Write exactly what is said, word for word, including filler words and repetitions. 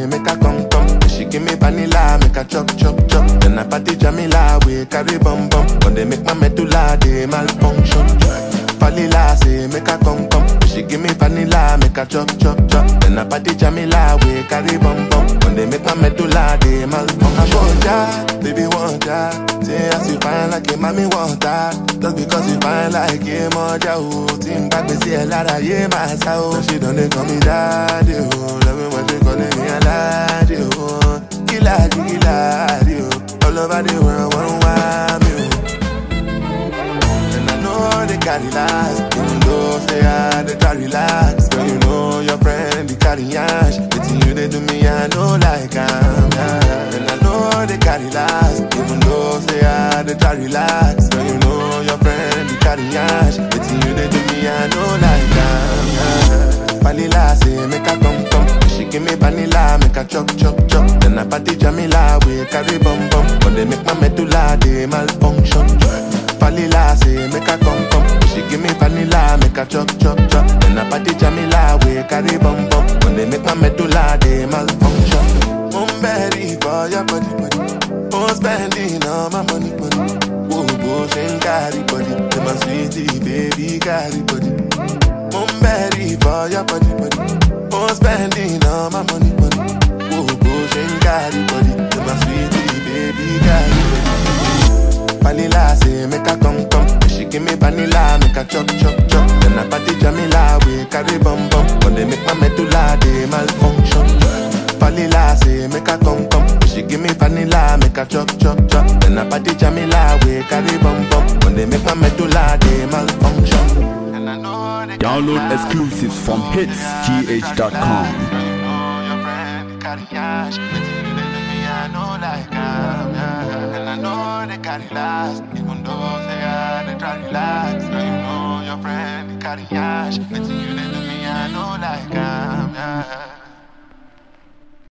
say make her come come. She give me vanilla, make her chop chop chop. Then I party Jamila, we carry bum bum. When they make my medulla, they malfunction. Vanilla say make her come come. She give me vanilla, make her chop chop chop. Then I party Jamila, we carry bum bum. When they make my medulla, they malfunction. I want ya, baby want ya. Say as you fine like a mommy want that. Just because you fine like a moja, oh. Team back me see a lot of yeah myself. So she don't they call me daddy, oh. Love me when she calling me a laddie, oh. Killa, killa, oh. All over the world, one want me, oh. And I know they carry last, even though say I they try relax. Girl, you know your friend they carry ash. Between you they do me, I know like I'm yeah. And I know they carry last, even though say I they try relax. Girl, you know your friend they carry ash. Between you they do me, I know like I'm yeah. Vanilla say make her come come. She give me vanilla, make her chop chop chop. Then I party Jamila, we carry bum bum. When they make my medulla, they malfunction. Vanilla say make her come come. She give me vanilla, make her chop chop chop. Then I party Jamila, we carry bum bum. When they make my medulla, they malfunction. I'm ready for your body body. I'm spending all my money money. Whoa whoa, she carry body. You're my sweetie baby, carry body. I'm ready for your body body. I'm spending all my money money. Whoa whoa, she carry body. You're my sweetie baby, carry body. Vanilla say make her come come. She give me vanilla, make her chop chop chop. Then I party Jamila, we carry bum bum. When they make my medulla, they malfunction. Vanilla say make her come come. She give me vanilla, make her chop chop chop. Then I party Jamila, we carry bum bum. When they make my medulla, they malfunction. And I know they download exclusives from hits g h dot com. You know your friend carry cash, but you let me I know like I'm yeah. And I know they carry last, even though they are they try relax. Girl, you know your friend carry cash, but you let me I know like I'm